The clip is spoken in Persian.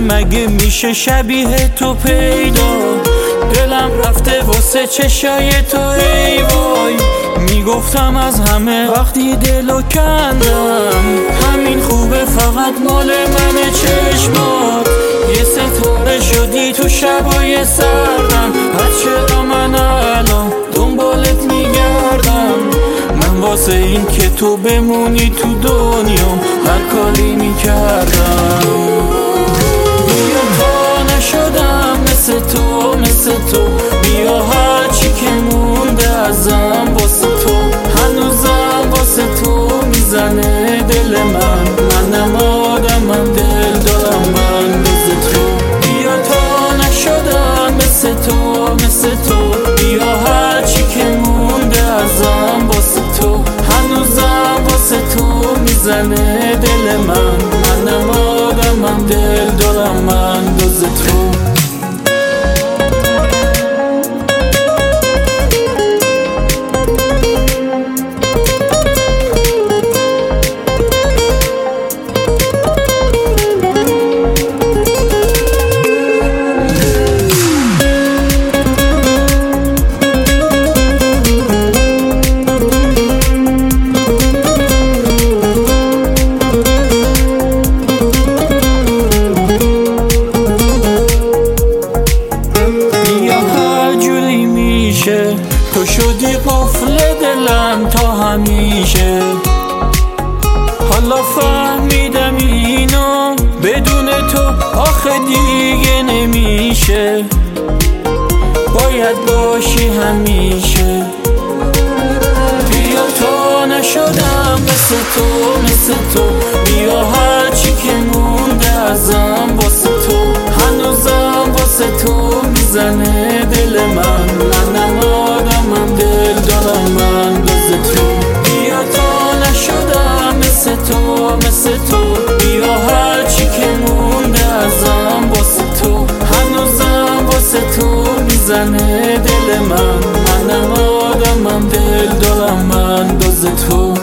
مگه میشه شبیه تو پیدا؟ دلم رفته واسه چشای تو ای وای. میگفتم از همه وقتی دلو کندم، همین خوبه فقط مال من چشمات. یه ستاره شدی تو شبای سردم، پس چرا من الان دنبالت میگردم؟ من واسه این که تو بمونی تو دنیام هر کاری میکردم. بیا تا نشدم مثل تو مثل تو، بیا هرچی که مونده ازم واسه تو. هنوزم واسه تو میزنه دل منم آدمم، دل دارم من بز تو. بیا تا نشدم مثل تو مثل تو، بیا هرچی که مونده ازم واسه تو. هنوزم واسه تو میزنه دل منم آدمم، دل دارم من بز تو. تو شدی قفل دلم تا همیشه. حالا فهمیدم اینو بدون تو آخه دیگه نمیشه. باید باشی همیشه. بیا تا نشدم مثل تو مثل تو، بیا هرچی که مونده ازم واسه تو. هنوزم واسه تو میزنه دل منم آدمم، دل دارم من بز تو. بیا تا نشدم مثل تو مثل تو، بیا هرچی که مونده ازم واسه تو. هنوزم واسه تو میزنه دل منم آدمم، دل دارم من بز تو.